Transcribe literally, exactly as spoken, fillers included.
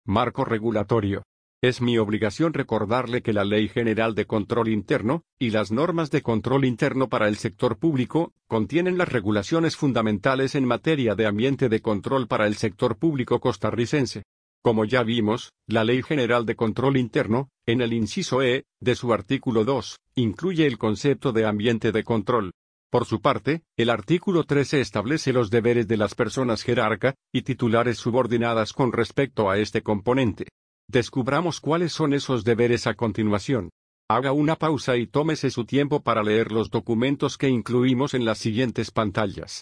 Marco regulatorio. Es mi obligación recordarle que la Ley General de Control Interno, y las normas de control interno para el sector público, contienen las regulaciones fundamentales en materia de ambiente de control para el sector público costarricense. Como ya vimos, la Ley General de Control Interno, en el inciso E, de su artículo dos, incluye el concepto de ambiente de control. Por su parte, el artículo trece establece los deberes de las personas jerarca y titulares subordinadas con respecto a este componente. Descubramos cuáles son esos deberes a continuación. Haga una pausa y tómese su tiempo para leer los documentos que incluimos en las siguientes pantallas.